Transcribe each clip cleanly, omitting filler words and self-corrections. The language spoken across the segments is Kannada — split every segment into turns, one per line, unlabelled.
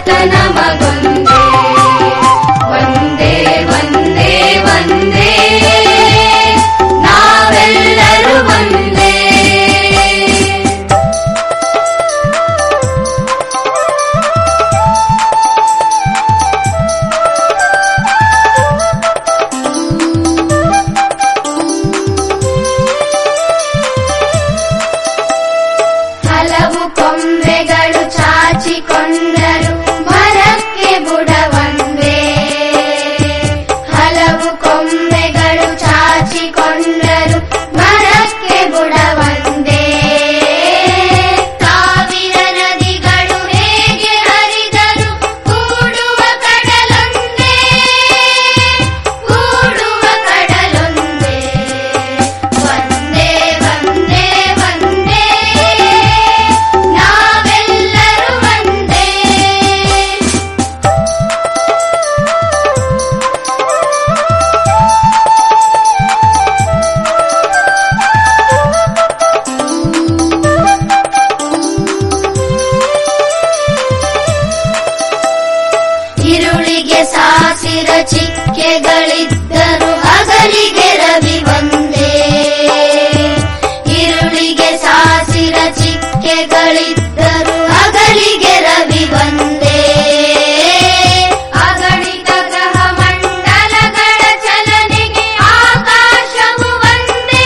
ನಮಗೊಂದೇ ಒಂದೇ ಒಂದೇ ಒಂದೇ ನಾವೆಲ್ಲರೂ ಒಂದೇ. ಹಲವು ಕೊಂಬೆಗಳು ಚಾಚಿಕೊಂಡರು ಮರಕ್ಕೆ ಬುಡವಂದೇ. ಹಲವು ಕೊಂಬೆಗಳು ಚಾಚಿಕೊಂಡರು ಮರಕ್ಕೆ ಬುಡವಂದೇ. ಸಾವಿರ ನದಿಗಳು ಹೇಗೆ ಹರಿದರು ಕೂಡುವ ಕಡಲೊಂದೇ. ಕೂಡುವ ಕಡಲೊಂದೇ ಒಂದೇ ಒಂದೇ ಒಂದೇ ನಾವೆಲ್ಲರೂ ಒಂದೇ. ഇരുಳಿಗೆ ಸಾಸಿರ ಚಿಕ್ಕೆಗಳಿದ್ದರು ಹಗಲಿಗೆ ರವಿ ಒಂದೇ. ഇരുಳಿಗೆ ಸಾಸಿರ ಚಿಕ್ಕೆಗಳಿದ್ದರು ಹಗಲಿಗೆ ರವಿ ಒಂದೇ. ಅಗಣಿತ ಗ್ರಹ ಮಂಡಲಗಳ ಚಲನೆಗೆ ಆಕಾಶವು ಒಂದೇ.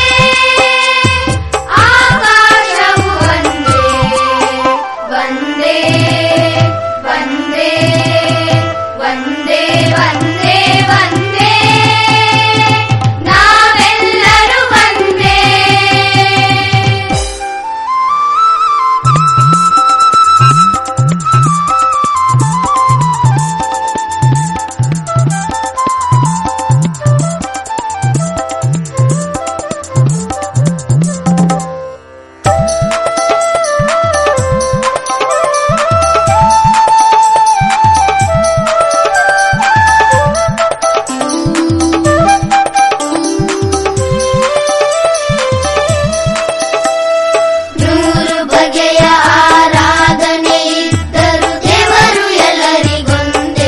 ಆಕಾಶವು ಒಂದೇ ಒಂದೇ ಒಂದೇ ಒಂದೇ ಒಂದೇ ಒಂದೇ ನಾವೆಲ್ಲರೂ ಒಂದೇ. ನೂರು ಬಗೆಯ ಆರಾಧನೆ ಇದ್ದರು ದೇವರು ಎಲ್ಲರಿಗೊಂದೇ.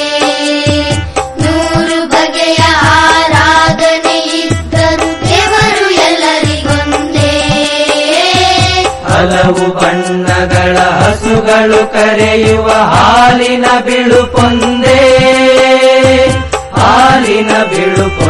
ನೂರು ಬಗೆಯ ಆರಾಧನೆ ಇದ್ದರು ದೇವರು ಎಲ್ಲರಿಗೊಂದೇ.
ಹಲವು ಬಣ್ಣಗಳ ಹಸುಗಳು ಕರೆಯುವ ಹಾಲಿನ ಬಿಳುಪೊಂದೇ. ಹಾಲಿನ ಬಿಳುಪೊಂದೇ